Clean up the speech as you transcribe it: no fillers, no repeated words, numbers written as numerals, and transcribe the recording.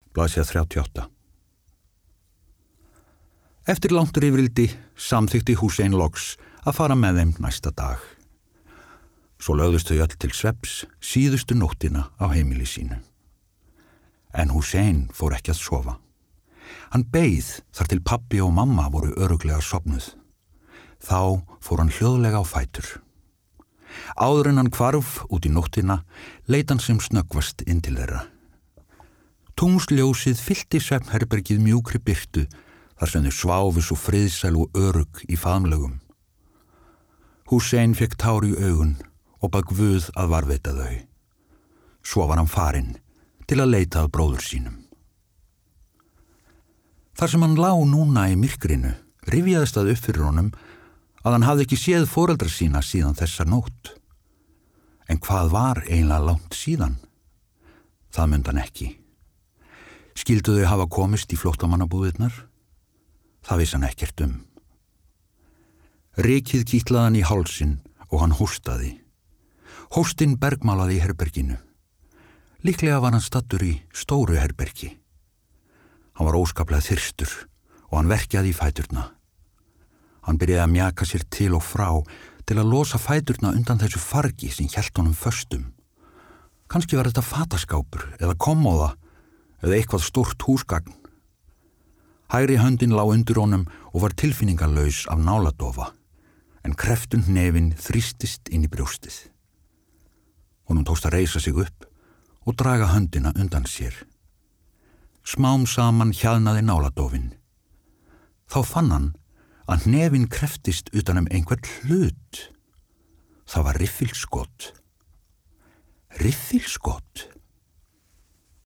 Blaðsíða 38. Eftir langt rifrildi samþykkti Hussein loks að fara með þeim næsta dag. Svo lögðust þau öll til svefns síðustu nóttina á heimili sínu. En Hussein fór ekki að sofa. Hann beið þar til pabbi og mamma voru örugglega sofnuð. Þá fór hann hljóðlega á fætur. Áður en hann hvarf út í nóttina leit hann sem snöggvast inn til þeirra. Tungsljósið fyllti svefnherbergið mjúkri birtu þar sem þau sváfu svo friðsæl og örugg í faðmlögum. Hussein fekk tár í augun og bað Guð að varðveita þau. Svo var hann farinn til að leita að bróður sínum. Þar sem hann lá núna í myrkrinu rifjaðist það upp fyrir honum að hann hafði ekki séð foreldra sína síðan þessa nótt. En hvað var eiginlega langt síðan? Það mundi hann ekki. Skyldu þau hafa komist í flóttamannabúðirnar? Það vissi hann ekkert um. Rykið kitlaði hann í hálsinn og hann hóstaði. Hóstinn bergmálaði í herberginu. Líklega var hann staddur í stóru herbergi. Hann var óskaplega þyrstur og hann verkjaði í fæturna. Hann byrjaði að mjaka sér til og frá til að losa fæturna undan þessu fargi sem hélt honum föstum. Kannski var þetta fataskápur eða kommóða eða eitthvað stórt húsgagn. Hægri höndin lá undir honum og var tilfinningarlaus af náladofa, en kreftund nefin þrýstist inn í brjóstið. Honum tókst að reisa sig upp og draga höndina undan sér. Smám saman hjaðnaði náladofin. Þá fann hann að nefin kreftist utan einhvern hlut. Það var riffilskot. Riffilskot?